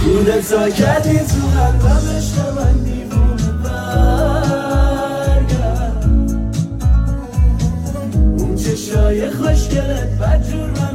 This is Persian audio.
تا کردی تو قلبم عشق من دیوونه برگرد. اون چشای خوشگلت بدجور من